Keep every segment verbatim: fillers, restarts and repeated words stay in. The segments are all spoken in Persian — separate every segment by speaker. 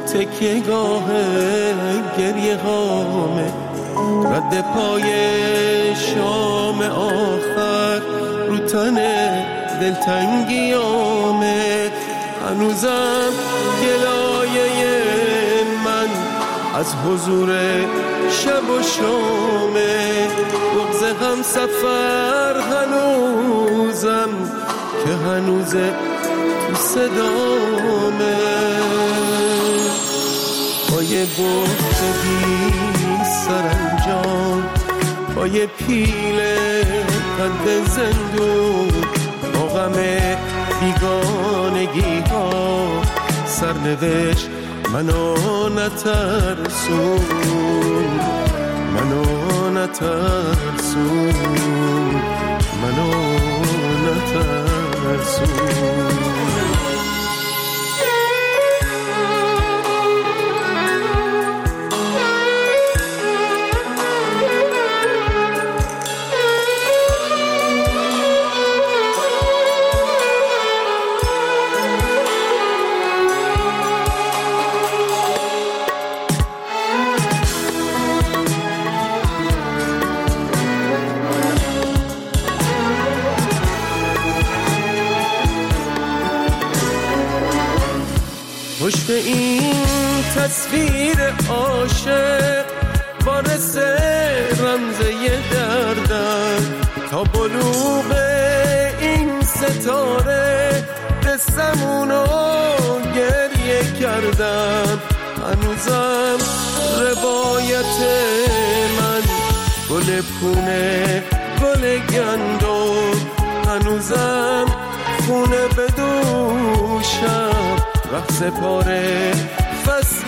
Speaker 1: تکیه گاه گریه هامه، رد پای شام آخر رو تن دلتنگیامه. هنوزم گلایه من از حضور شب و شامه، بغض هم سفر هنوزم که هنوز تو صدامه. با یه گفت بی سرانجام، با یه پیل قد زندون، با غم بیگانگی ها سرنوشت منو نترسون، منو نترسون، منو نترسون. پشت این تصویر عاشق وارث رمزه دردم، تا بلوغ این ستاره قصمونو گریه کردم. هنوزم روایت من گل پونه گل گندم، هنوزم خونه بدوشم رقص پاره فصل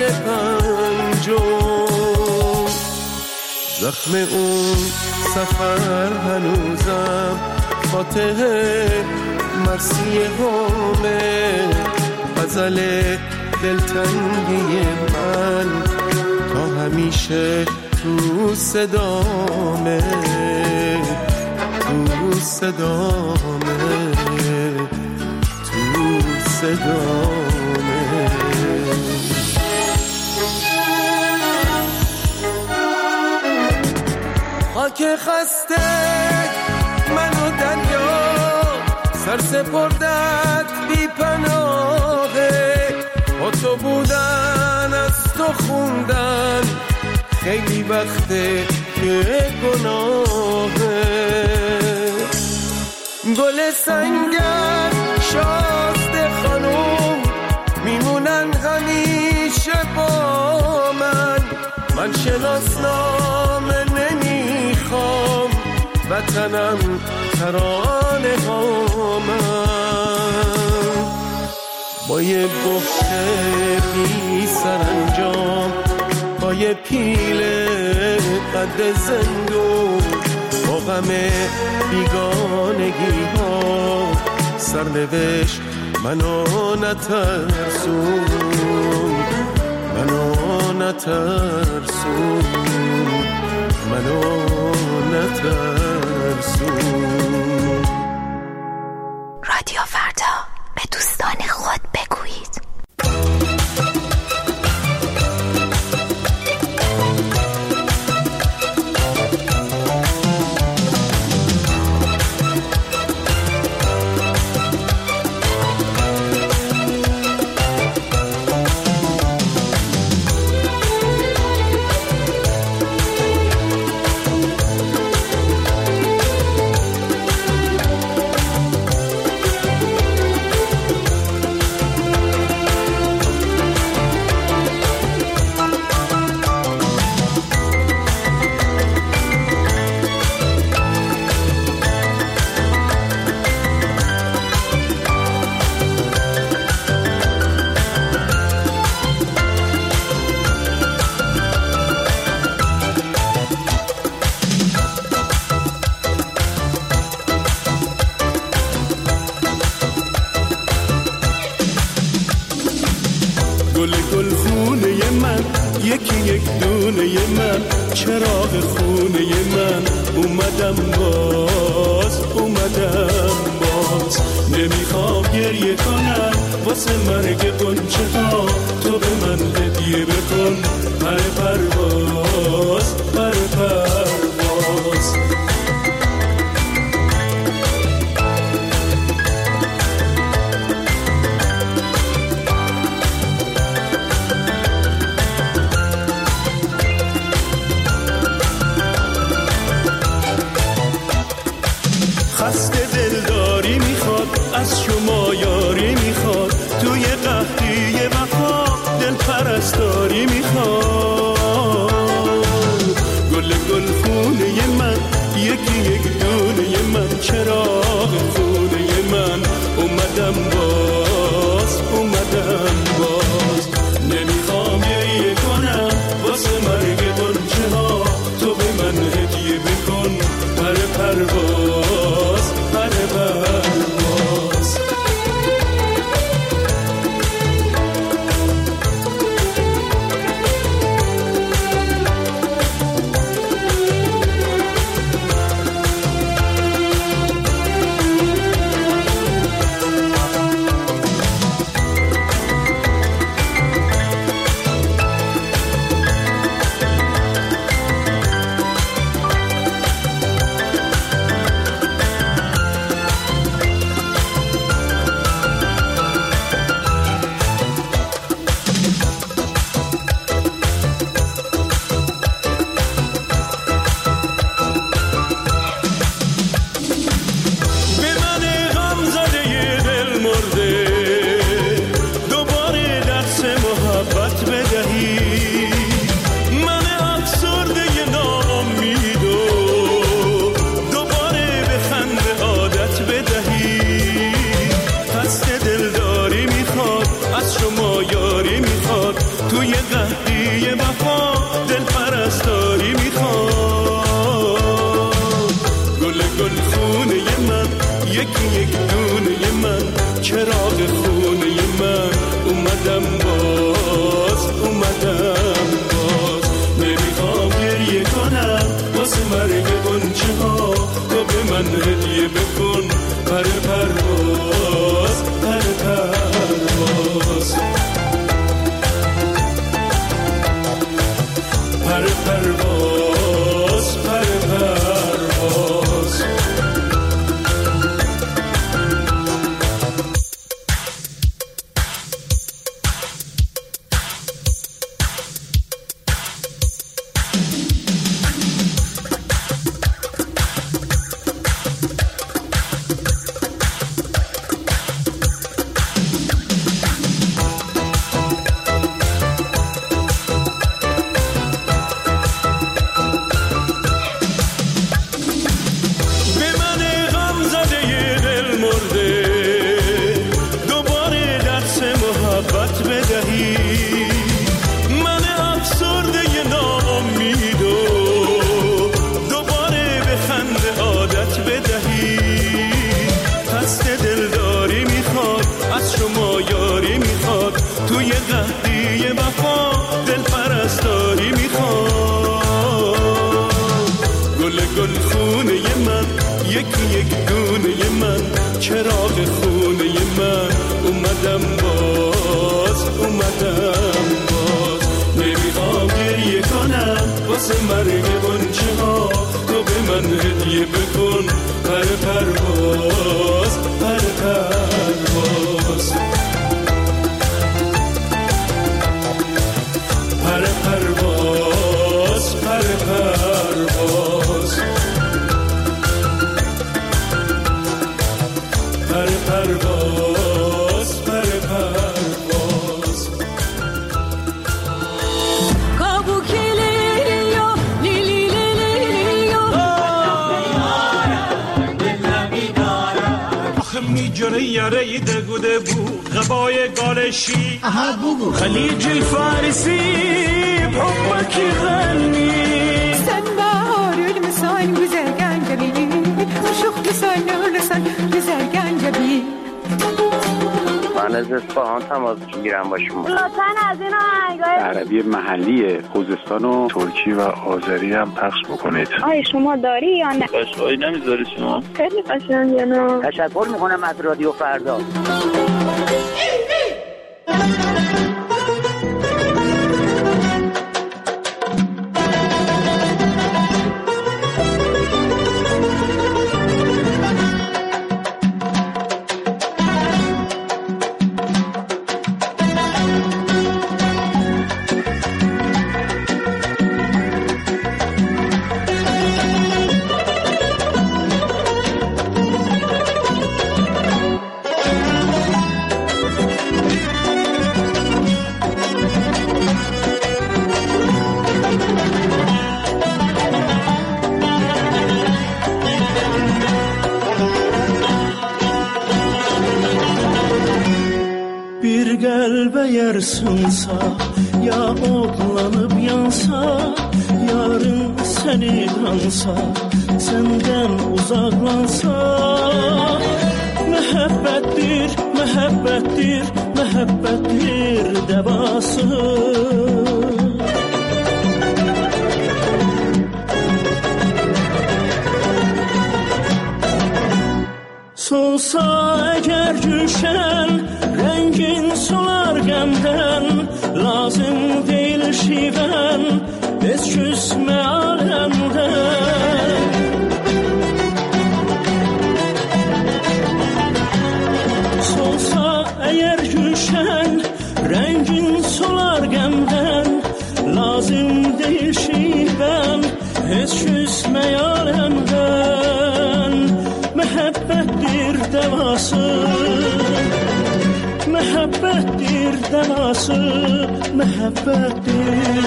Speaker 1: پنجم. زخم اون سفر هنوزم فاتح مرثیه هامه، غزل دلتنگی من تا همیشه تو صدامه، تو صدامه، تو صدامه. خاک خسته منو دریا سر سپردت بی پناهه، با تو بودن از تو خوندن خیلی وقته که گناهه. گل سنگر شازده خانوم میمونن همیشه با من، من شناسنامه نمیخوام وطنم ترانه هامم. با یه گفته بی سرانجام، با یه پیل قد زندون، با غم بیگانگی ها سرنوشت منو نترسون، منو نترسون، منو نترسون.
Speaker 2: رادیو فردا، به دوستان خود بگویید.
Speaker 1: گل گل خونه من، یکی یک دونه من، چراغ خونه من، اومدم باز اومدم باز. باز. نمیخوام گریه کنم واسه مرگ غنچه ها، تو به من هدیه بکن پر پرواز پر پرواز. خسته دلداری میخواد از شما یاری میخواد، توی قحطی وفا دل پرستاری میخواد. گل گل خونه من یکی یک دونه من، چراغ خونه من اومدم باز اومدم باز. نمیخوام گریه کنم واسه مرگ غنچه ها، تو به من هدیه بکن پر پرواز پر پرواز.
Speaker 3: خليج الفارسي بحبك يغني
Speaker 4: سنبار المسان وزرقان جبين وشوق لسان ولسان وزرقان جبين.
Speaker 5: من من از اصفهان تماس میگیرم با شما.
Speaker 6: لطفاً از این آهنگای
Speaker 7: عربی محلی خوزستان و ترکی و آذری هم پخش بکنید.
Speaker 6: آیا شما داری یا نه؟
Speaker 5: قشنگی نمیذاری شما؟
Speaker 6: خیلی قشنگه. نه
Speaker 5: تشکر میکنم از رادیو فردا.
Speaker 1: Yarsınsa ya otlanıp yansa yarın seni dansa senden uzaklansa mehabbettir mehabbettir mehabbettir devası solsa eğer düşen rengin solar gemden lazım değil şiven biz küsme alemden solsa eğer düşen rengin solar gemden lazım değil şiven biz küsme alemden mehabbettir devası mehabbettir devası mehabbettir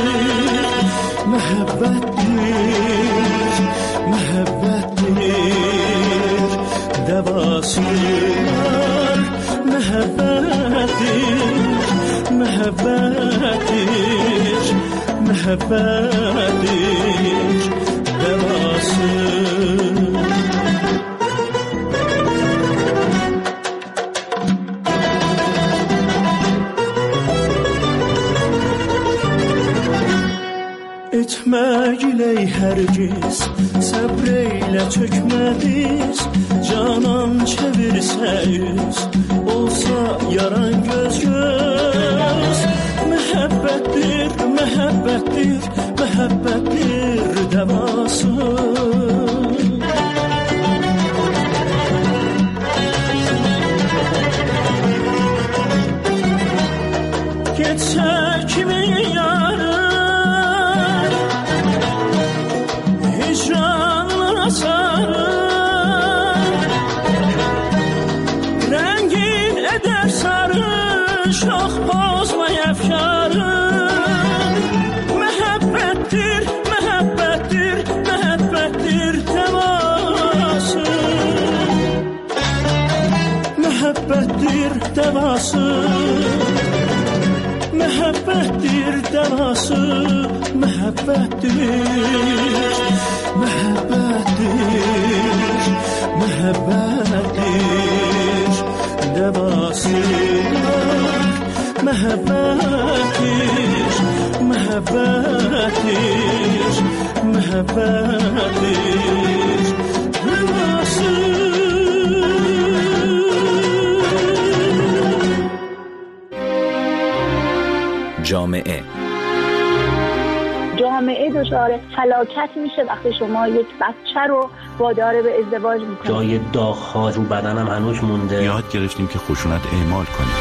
Speaker 1: mehabbettir mehabbettir devası mehabbettir mehabbettir mehabbettir devası etme giley hergiz sabreyle çökmediz canan çevirse yüz olsa yaran göz göz mehabbettir mehabbettir mehabbettir devası geçse kimin yarı hicranla sarı rengin eder sarı şah bozma efkarı mehabbettir mehabbettir mehabbettir devası mehabbettir devası mehabbettir devası mehabbettir mehabbettir mehabbettir devası mehabbettir mehabbettir mehabbettir devası
Speaker 8: جامعه
Speaker 6: جامعه دچار فلاکت میشه وقتی شما یک بچه رو وادار به ازدواج میکنید.
Speaker 9: جای داغ‌ها رو بدنم هنوز مونده.
Speaker 8: یاد گرفتیم که خشونت اعمال کنیم.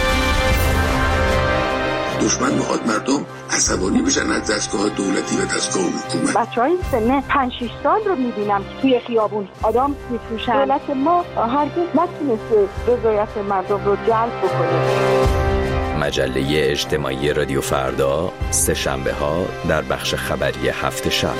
Speaker 10: دشمن میخواد مردم عصبانی بشن از دستگاه دولتی و دستگاه حکومت.
Speaker 6: بچه‌های سن پنج شش سال رو میبینم که توی خیابون آدم میفروشن. دولت ما هرگز نتونسته رضایت مردم رو جلب بکنه.
Speaker 8: مجله اجتماعی رادیو فردا سه شنبه ها در بخش خبری هفت شب.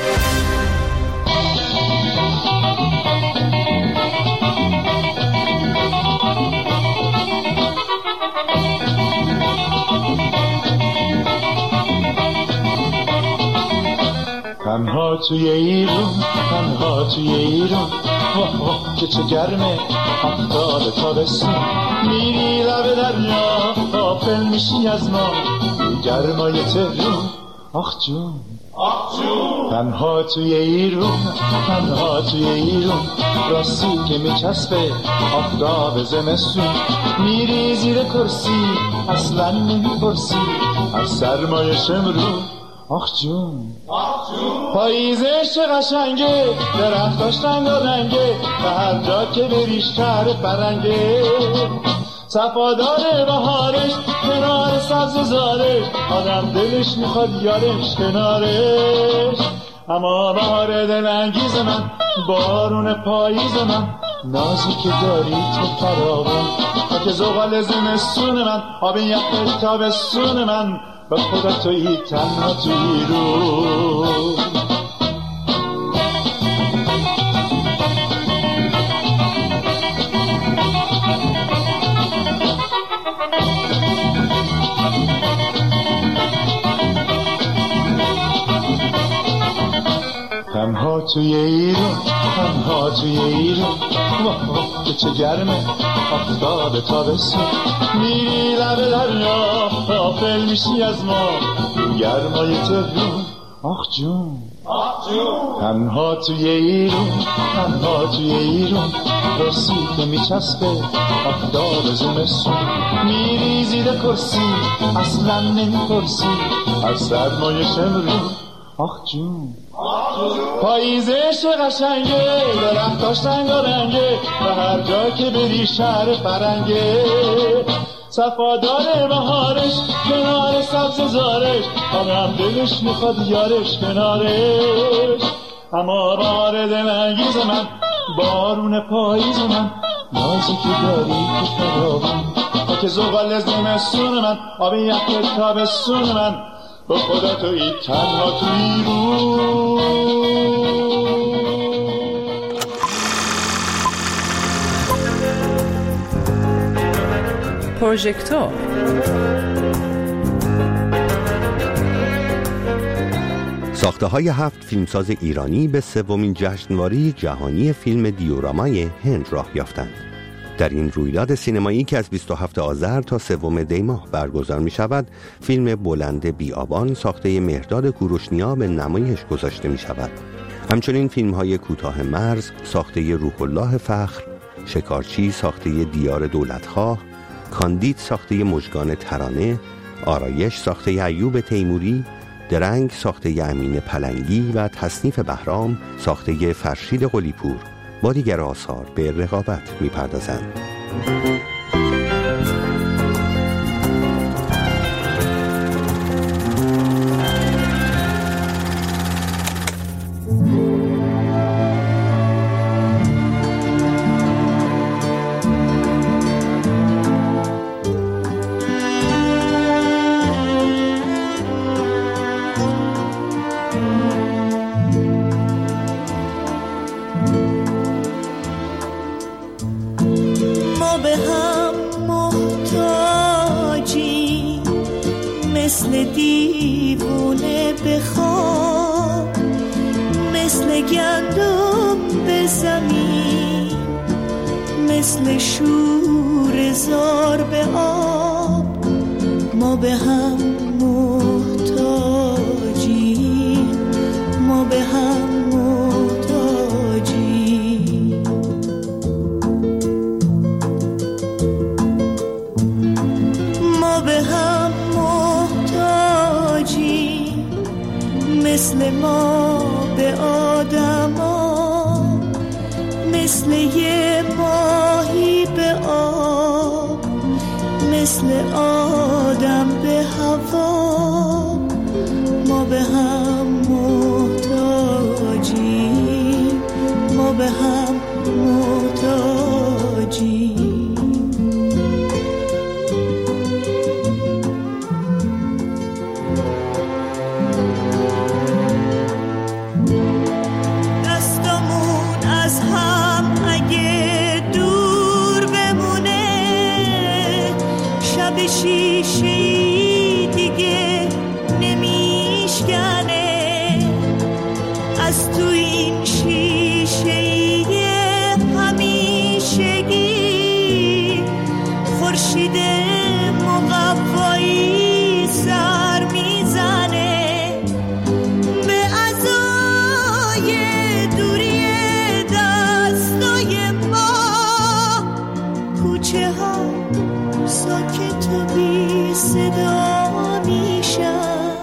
Speaker 11: تنها توی ایرون، تنها توی ایرون، واه واه که چه گرمه آفتاب تابستون. میری لب دریا غافل میشی از ما گرمای تهرون. آخ جون آخ جون تنها توی ایرون، تنها توی ایرون، راستی که میچسبه آفتاب زمستون. میری زیر کرسی اصلا نمیپرسی از سرمایه شمرون. آخ جون آخ جون پاییزش چه قشنگه، درختاش رنگارنگه و هر جا که بری شهر فرنگه. صفادار بهارش کنار سبز زارش، آدم دلش میخواد یارش کنارش. اما بهار دلانگیز من، بارون پاییز من، نازی که داری تو فراوان. خاک زغال زمستون من، آب یخ تابستون من، با خدا تویی تنها توی رو. تنها توی ایرون، تنها توی ایرون، واه واه که چه گرمه آفتاب تابستون. میری لب دریا غافل میشی از ما گرمای تهرون. آخ جون آخ جون تنها توی ایرون، تنها توی ایرون، راستی که میچسبه آفتاب زمستون. میری زیر کرسی اصلا نمیپرسی از سرمایه شمرون. آخ جون پاییزش قشنگه، درختاش رنگارنگه و هر جا که بری شهر فرنگه. صفادار بهارش کنار سبز زارش، آدم دلش میخواد یارش کنارش. اما بهار دلانگیز من، بارون پاییز من، نازی که داری تو فراوان. خاک زغال زمستون من، آب یخ تابستون من، با خدا تویی تنها توی رو.
Speaker 12: پروژکتور
Speaker 13: ساخته‌های هفت فیلمساز ایرانی به سومین جشنواره جهانی فیلم دیورامای هند راه یافتند. در این رویداد سینمایی که از بیست و هفتم آذر تا سوم دی ماه برگزار می شود، فیلم بلند بیابان ساخته مهرداد کوروشنیا به نمایش گذاشته می شود. همچنین فیلم های کوتاه مرز ساخته روح الله فخر، شکارچی ساخته دیار دولتخواه، کاندید ساخته مژگان ترانه، آرایش ساخته ایوب تیموری، درنگ ساخته امین پلنگی و تصنیف بهرام ساخته فرشید قلیپور با دیگر آثار به رقابت می‌پردازند.
Speaker 14: مثل دیوونه بخواب، مثل گندم به زمین، مثل شور زار به آب، ما به هم محتاجیم، ما به هم محتاجیم. ما به هم محتاجیم، مثل ما به آدما، مثل یه ماهی به آب، مثل آدم به هوا، ما به هم محتاجیم، ما به هم محتاجیم. شیشه‌ای دیگه نمیشکنه، از تو این شیشه همیشگی خورشید مقوایی سر میزنه به عزای دوری دستای ما. کوچه ها ساکت و بی صدا میشن،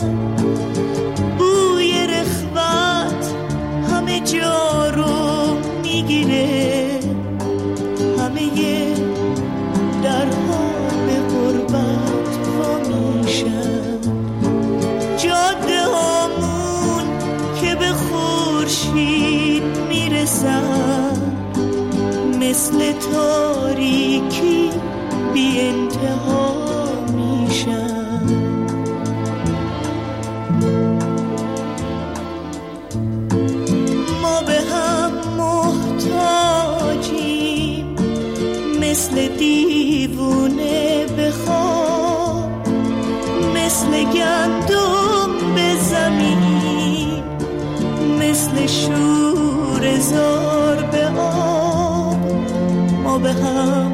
Speaker 14: بوی رخوت همه جا رو میگیره، همه درها به غربت وا میشن. جاده هامون که به خورشید میرسن مثل تاریکی بی انتها میشن. ما به هم محتاجیم مثل دیوونه به خواب، مثل گندم به زمین، مثل شور زار به آب. ما به هم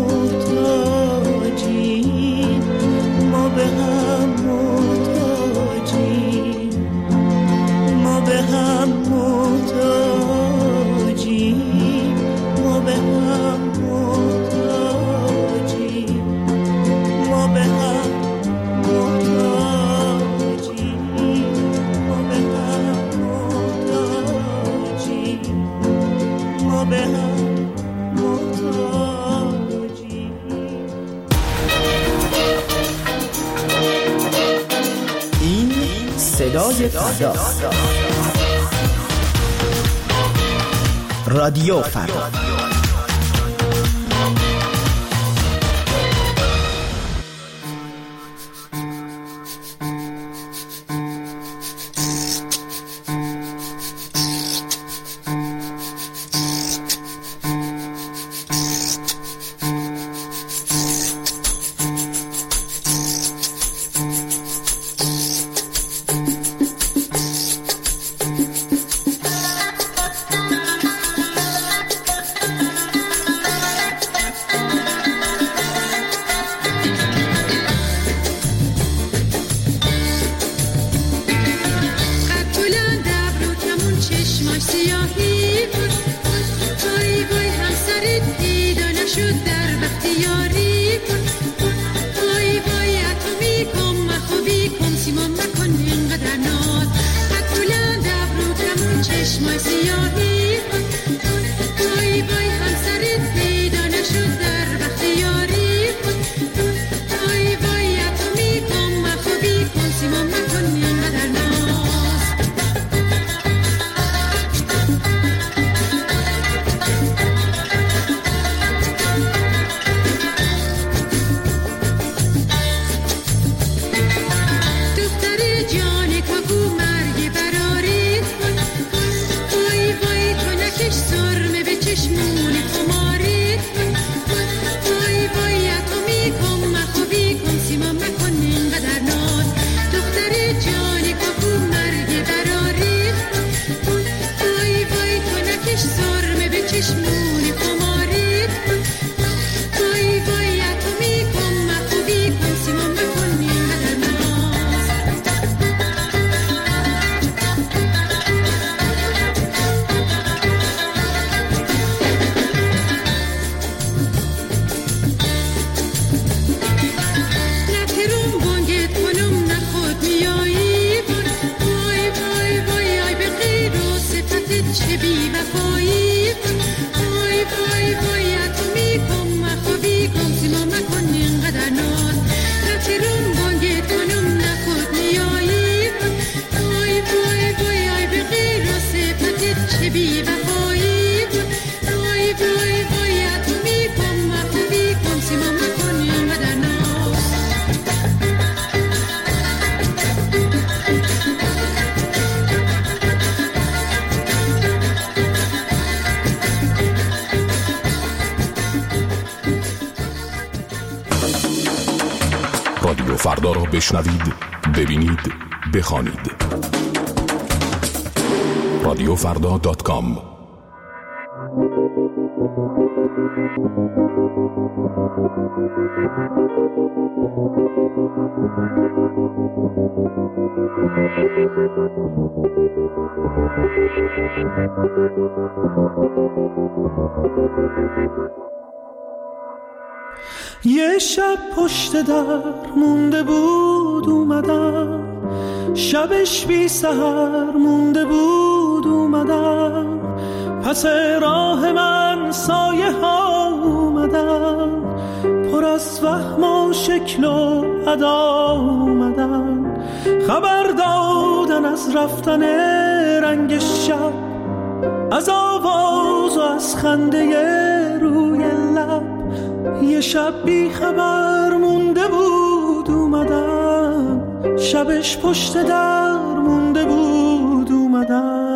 Speaker 14: محتاجیم، ما به هم محتاجیم، ما به هم محتاجیم، ما به هم محتاجیم، ما به هم محتاجیم، ما به هم محتاجیم، ما به هم
Speaker 12: صدای فردا، رادیو فردا.
Speaker 15: رادیو فردا را بشنوید، ببینید، بخوانید. رادیو فردا دات کام.
Speaker 3: یه شب پشت در مونده بود اومدم، شبش بی سحر مونده بود اومدم، پس راه من سایه ها اومدن، پر از وهم و شکل و ادا اومدن، خبر دادن از رفتن رنگ شب، از آواز و از خنده روی لب. یه شب بی خبر مونده بود اومدم، شبش پشت در مونده بود اومدم.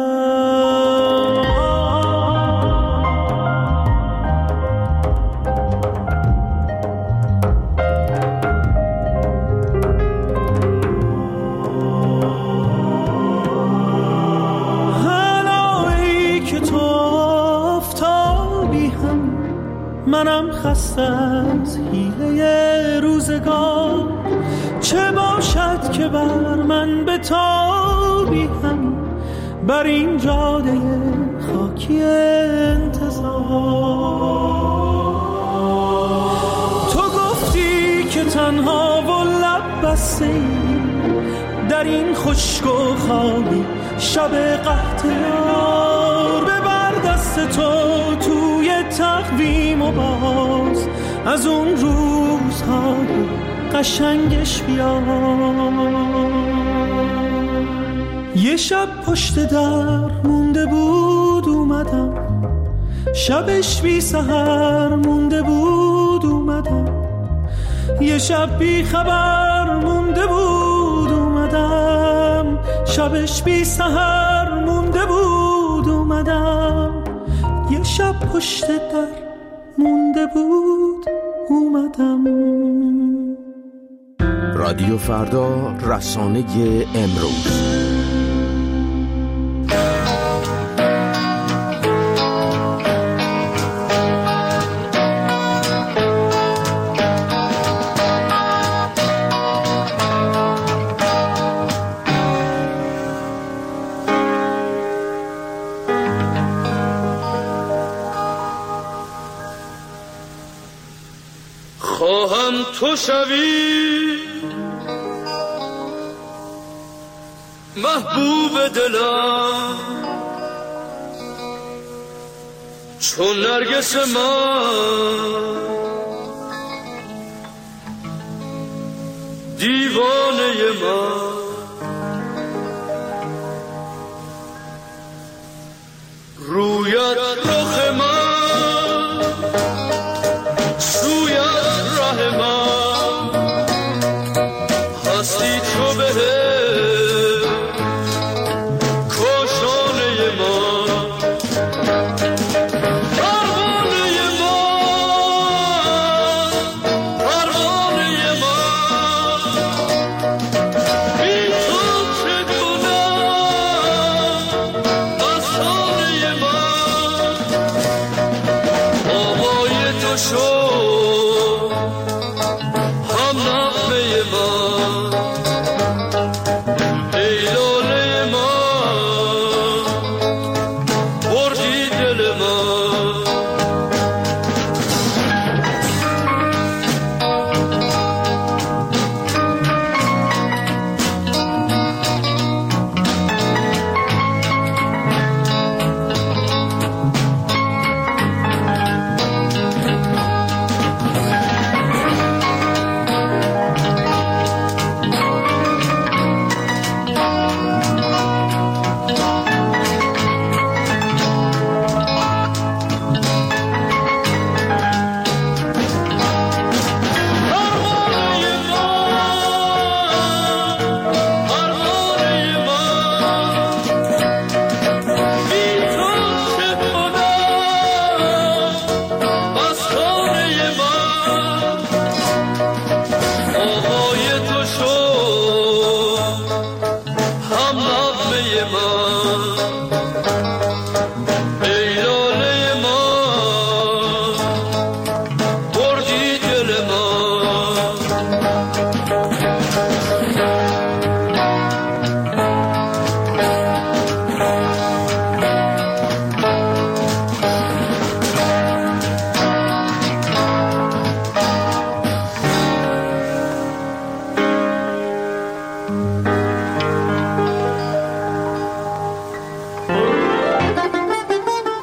Speaker 3: هلایی که تو آفتابی هم، منم خسته از حیله روزگار، چه باشد که بر من به تابی هم، بر این جاده خاکی انتظار. تو گفتی که تنها و لب بسته در این خشک و خالی شب قحطیار، ببر دست تو توی تقویم و باز از اون روزهای قشنگش بیار. یه شب پشت در مونده بود اومدم، شبش بی سحر مونده بود اومدم، یه شب بی خبر مونده بود اومدم، شبش بی سحر مونده بود اومدم، یه شب پشت در مونده بود اومدم.
Speaker 16: رادیو فردا، رسانه امروز.
Speaker 17: خواهم تو شوی محبوب دلم، چون نرگس من دیوانه من، رویت رخ من سویت ره من، هستی تو به
Speaker 3: بی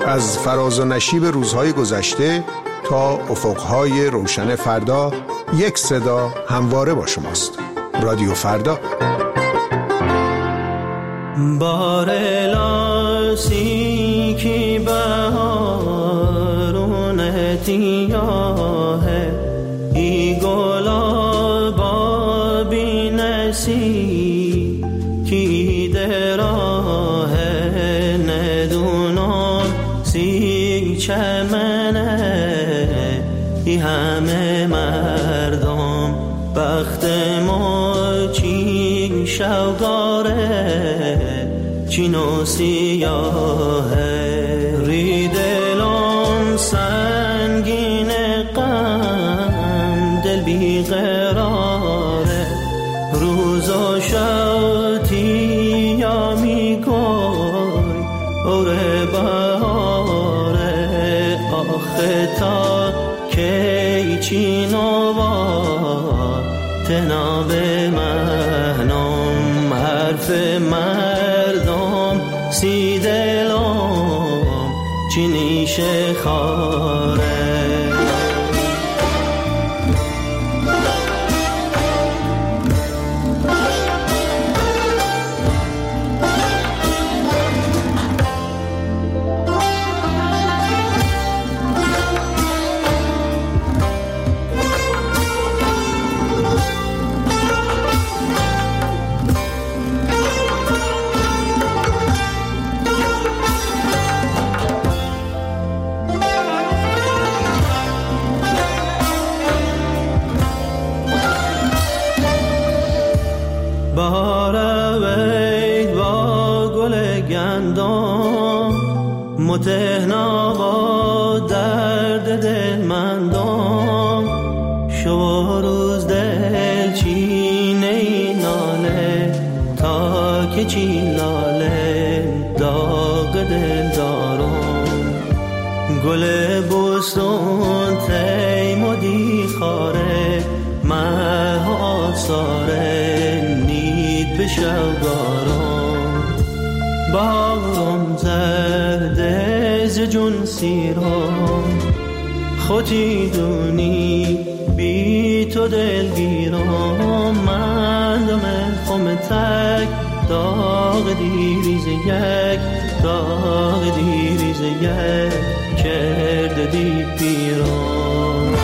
Speaker 15: از فراز و نشیب روزهای گذشته تا افقهای روشن فردا، یک صدا همواره با شماست. رادیو فردا.
Speaker 3: بارلاسی کی بهارون تیاه ای گلابا بی نسی کی دراه ندونم سی چمنه ای همه مردم بخت ما چین شوگاره چین و سیاهه ری دلم سنگین غم دل بی قراره روز و شب یا می گوی اوره بهاره آخه تا کی چین و با تناب مهنم حرف مردم سی دلم چینیش خاره متهنا با درد دل مندم شو روز دل چینه این ناله تا که چی لاله داغ دل دارم گل بستون تیمودی خاره مه آثاره نید به شوگارم باغم زرده ز جون سیرم خودی دونی بی تو دلگیرم من دم خم تک داغ دیریز یک داغ دیریز یک کرده دی پیرم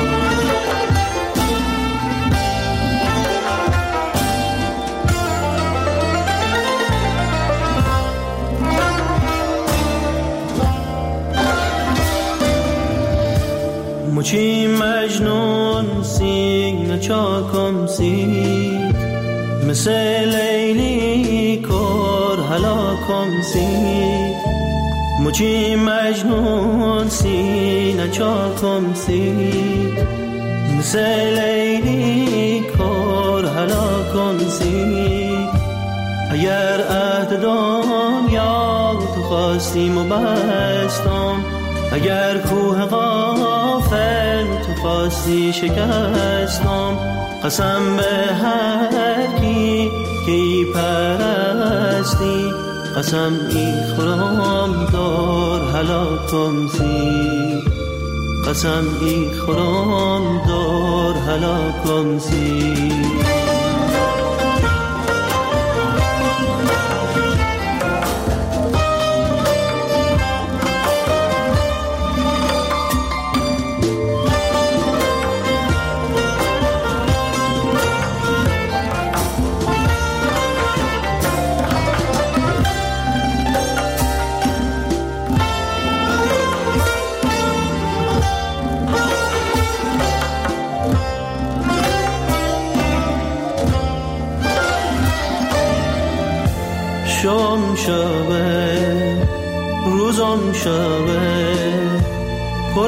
Speaker 3: مچی مجنون سینه چاکم سید مثل لیلی کر هلاکم سید مچی مجنون سینه چاکم سید مثل لیلی کر هلاکم سید اگر عهد دنیا تو خواستیم و بستم اگر کوه غافل تو خواستی شکستم قسم به هر کی که ای پرستی قسم ای خورم دور هلاکم سی قسم ای خورم دور هلاکم سی شام شبه روزم شبه پر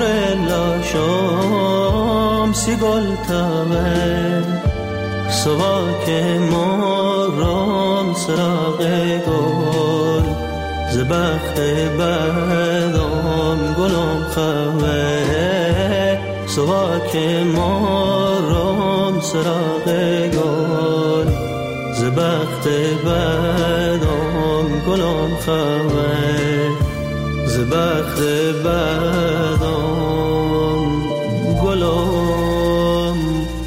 Speaker 3: لاشام سی گل تبه سواک مارام سراغ گل زبخت بدام گلم خوه سواک مارام سراغ گل زبخت بدام گلم خوه ز بخت بدان گلم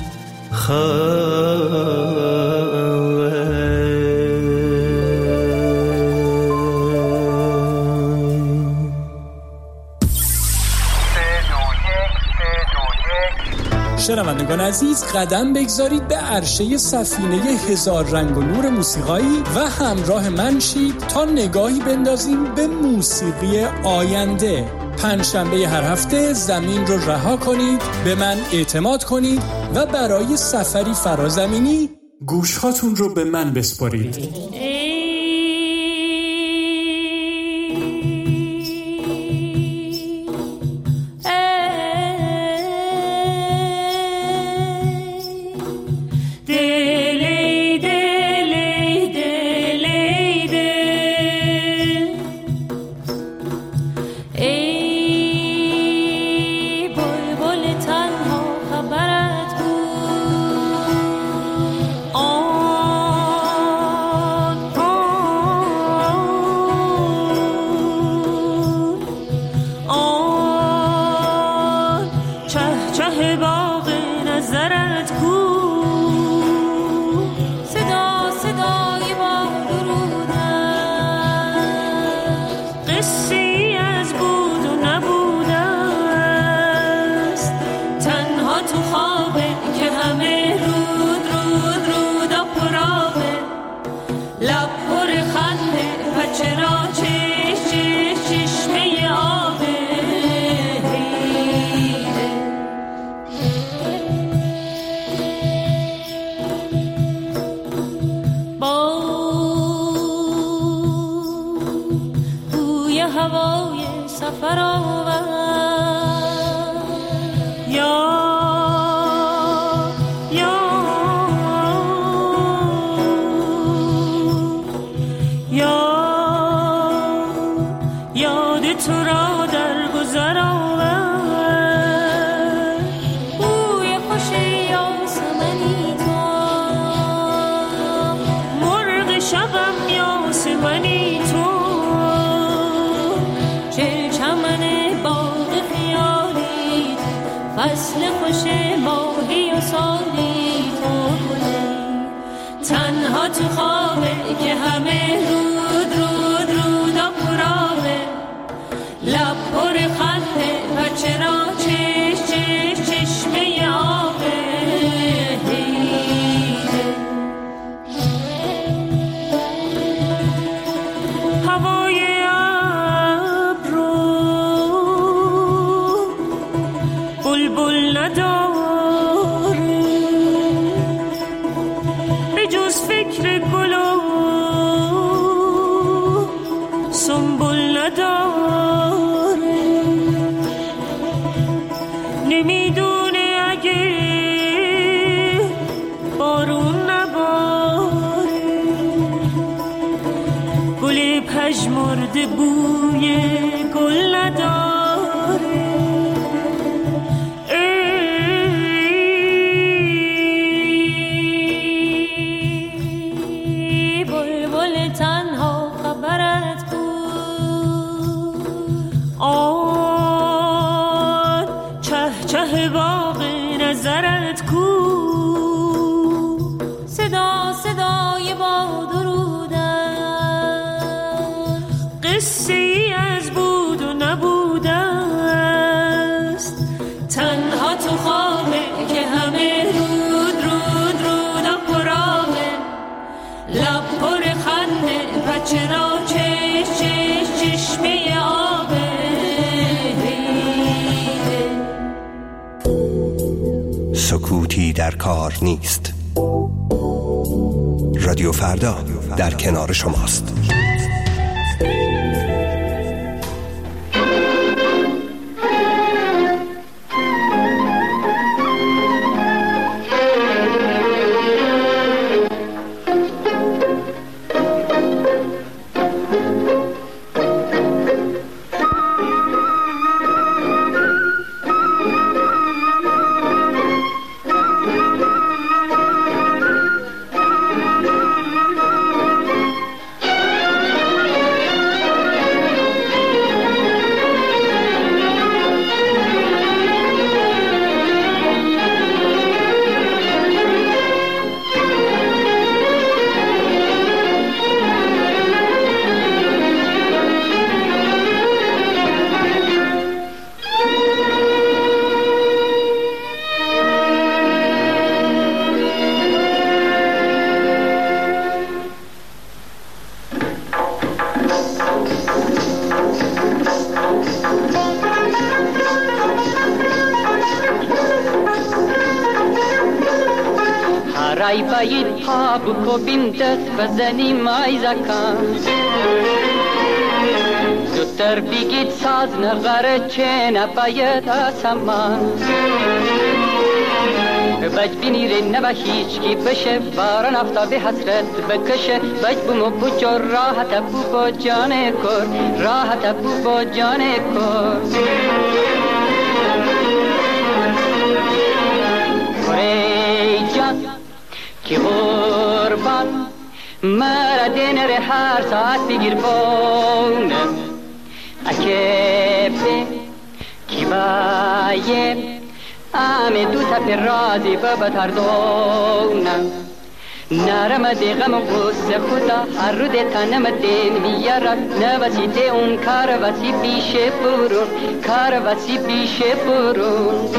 Speaker 18: شنوندگان عزیز، قدم بگذارید به عرشه سفینه هزار رنگ و نور موسیقایی و همراه من شید تا نگاهی بندازیم به موسیقی آینده. پنجشنبه هر هفته زمین رو رها کنید، به من اعتماد کنید و برای سفری فرازمینی گوشهاتون رو به من بسپارید.
Speaker 13: سکوتی در کار نیست. رادیو فردا در کنار شماست.
Speaker 19: ای باید پا بکوبیم دست بزنیم ای زکان زودتر بگید ساز نغره چه نباید آسمان بج بینیره نبا هیچ کی بشه باران آفتاب حسرت بکشه بج بومو بجو راحت بو با جان کر راحت بو با جان کر کره جان کی قربان مرا دینر هر ساعت بگیر بونم اکبه کی باید آمه دو تپ رازی بابا تردونم نرم دی غم و غصه خدا هر رو دی تنم دین میارد نوسی دی اون کار وسی بیشه برون کار وسی بیشه برون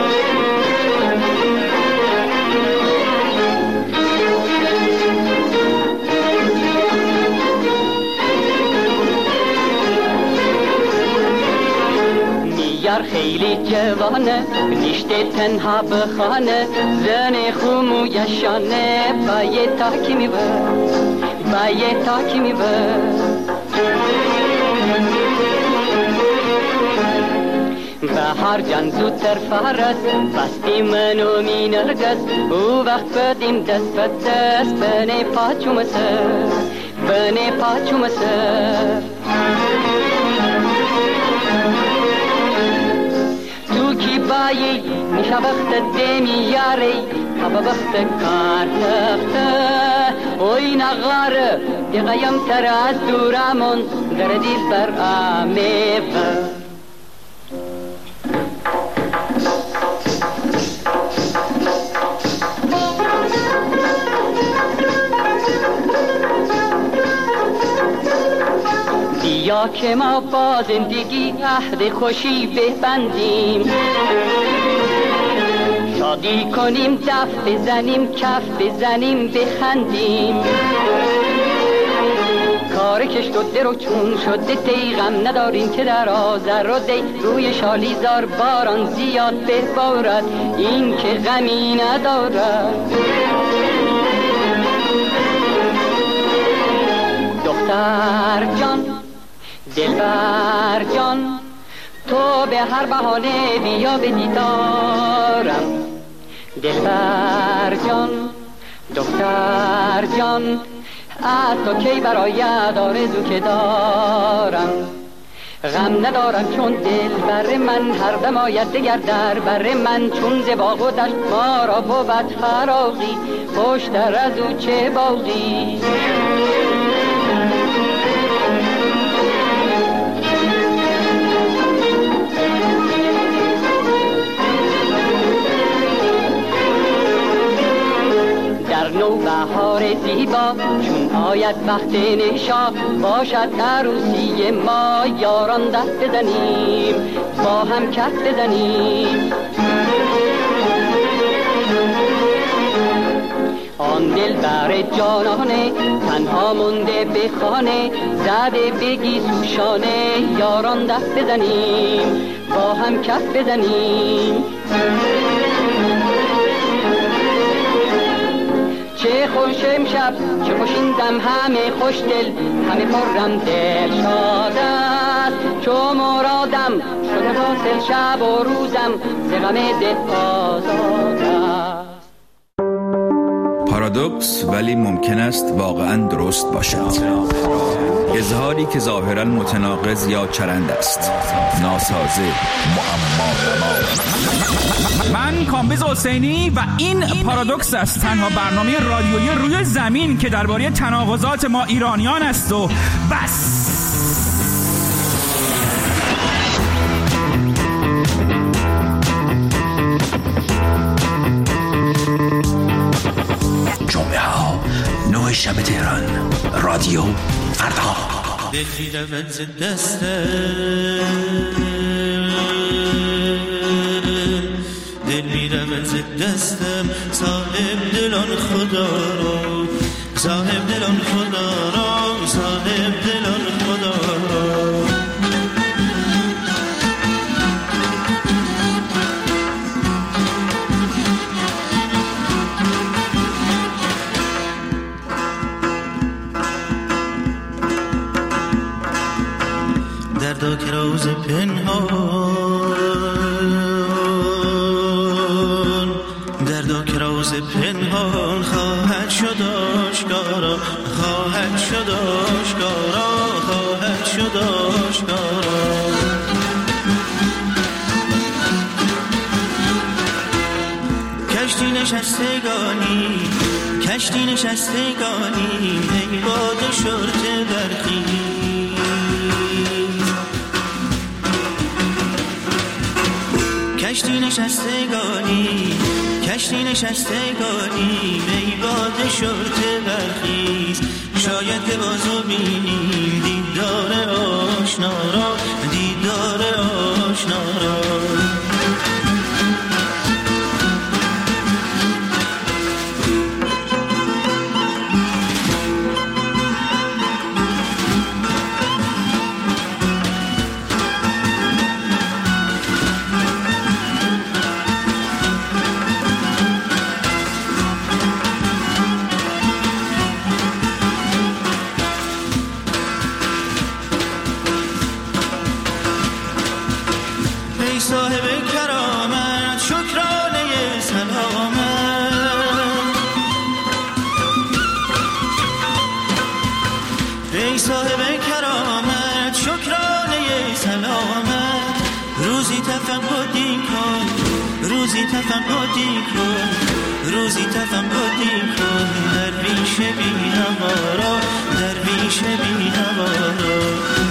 Speaker 19: یار خیلی جوانه نیشته تنها بخانه زن خومو یشانه بایه تاکی میبه بایه تاکی میبه بهار جان زودتر فرس بستی منو مینرگز او وقت بدیم دست به دست بنه پاچو مسر بنه پاچو مسر بایی میشه وقت دیمی یاری هوا وقت کار تخته اوی نغاره دیگایم تر از دورمون در دیل بر آمه بیا که ما با زندگی عهد خوشی ببندیم شادی کنیم دف بزنیم کف بزنیم بخندیم کار کشت و در و چون شده دی غم نداریم که در آذر و دی روی شالی زار باران زیاد ببارد این که غمی ندارد دختر جان دلبر جان تو به هر بهانه بیا به دیدارم دلبر جان دختر جان از تو کی برآید آرزو که دارم غم ندارم چون دل بر من هر دم آید دگر در بر من چون ز باغ و دشت ما را بود فراغی خوشتر از او چه باغی نو بهار زیبا چون آید وقت نشا باشد عروسی ما یاران دست بزنیم با هم کف بزنیم آن دل بر جانانه تنها مونده به خانه زده بگی سوشانه یاران دست بزنیم با هم کف بزنیم چه خوش امشب چه خوش این دم همه خوش دل همه خرم دل شاد است چو مرادم شده حاصل شب و روزم ز غم دل آزاد است.
Speaker 20: پارادوکس ولی ممکن است واقعا درست باشد. اظهاری که ظاهرا متناقض یا چرند است، ناسازه، معما.
Speaker 21: من کامبیز حسینی و این پارادوکس است، تنها برنامه رادیویی روی زمین که درباره تناقضات ما ایرانیان است و بس.
Speaker 22: جمعه ها نوع شب تهران، رادیو فردا.
Speaker 14: دل می‌رود ز دستم، دل می‌رود ز دستم، صاحب دلان خدا را، صاحب دلان خدا را، صاحب دلان خدا را.
Speaker 21: در داک راز پنهان، در داک راز پنهان خواهد شد آشکارا، خواهد شد آشکارا، خواهد شد آشکارا. کشتی نشستگانی، کشتی نشستگانی، ای باد شرط برقی. کشتی نشستگانی، کشتی نشستگانی، ای باد شرط برخیز. شاید که بازو بینیم دیدار آشنا را، دیدار آشنا را. صاحب کرامت شکرانه سلامت، ای صاحب کرامت شکرانه سلامت. روزی تفقدی کن، روزی تفقدی کن، روزی تفقدی کن، درویش بی نوارا، درویش بی نوارا.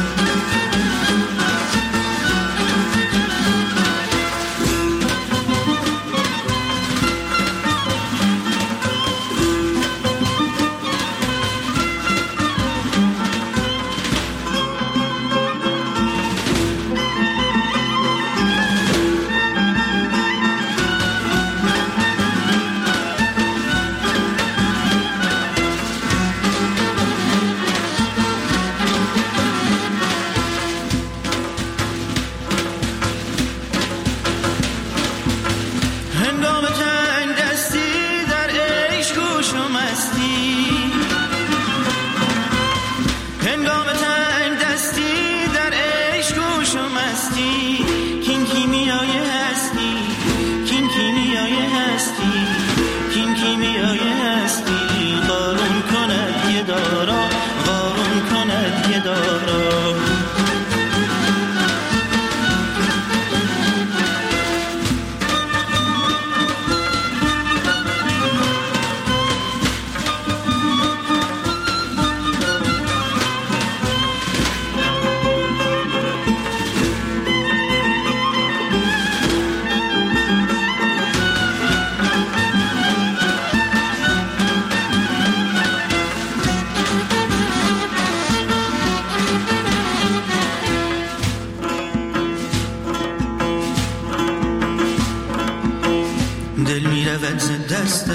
Speaker 21: دل می رود ز دستم،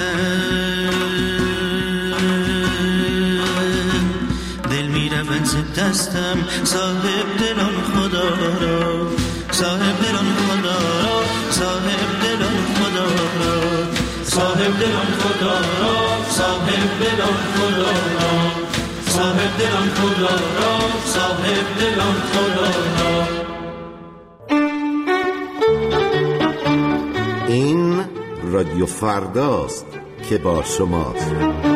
Speaker 21: دل می رود ز دستم، صاحب دلان خدا را، صاحب دلان خدا را، صاحب دلان خدا را، صاحب دلان خدا را، صاحب دلان خدا را، صاحب دلان خدا را، صاحب دلان خدا را.
Speaker 2: این رادیو فرداست که با شماست.